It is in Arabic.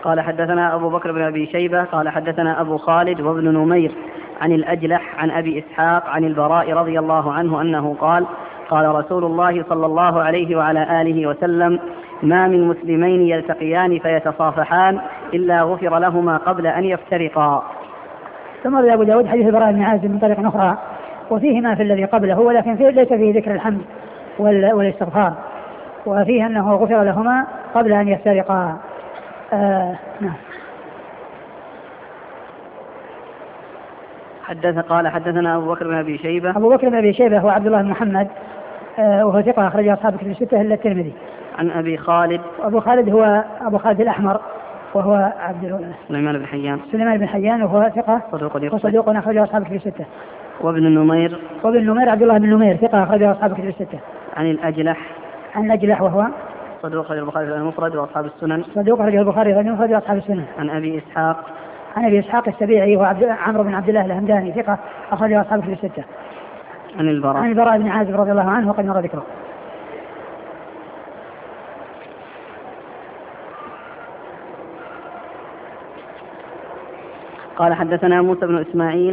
قال حدثنا أبو بكر بن أبي شيبة قال حدثنا أبو خالد وابن نمير عن الأجلح عن أبي إسحاق عن البراء رضي الله عنه أنه قال قال رسول الله صلى الله عليه وعلى آله وسلم ما من مسلمين يلتقيان فيتصافحان إلا غفر لهما قبل أن يفترقا. ثم روى أبو داود حديث البراء بن عازب من طريق أخرى وفيه ما في الذي قبله ولكن ليس فيه ذكر الحمد والاستغفار وفيه أنه غفر لهما قبل أن يفترقا. نعم. قال حدثنا أبو بكر بن أبي شيبة. أبو بكر بن أبي شيبة هو عبد الله بن محمد وهو ثقة أخرج أصحاب الكتب الستة إلا الترمذي. عن أبي خالد. أبو خالد هو أبو خالد الأحمر وهو سليمان بن حيان. سليمان بن حيان وهو ثقة وصدوق أخرج أصحاب الكتب الستة. وابن النمير. وابن النمير عبد الله بن النمير ثقة أخرج أصحاب الكتب الستة. عن الأجلح. عن الأجلح وهو صدوق أخرج البخاري في المفرد وأصحاب السنن. صدوق أخرج البخاري في المفرد وأصحاب السنن. عن أبي إسحاق. عن أبي إسحاق السبيعي وعمرو بن عبد الله الهمداني ثقة أخرج أصحاب الكتب الستة. عن البراء. عن البراء بن عازب رضي الله عنه وقد مر ذكره. قال حدثنا موسى بن إسماعيل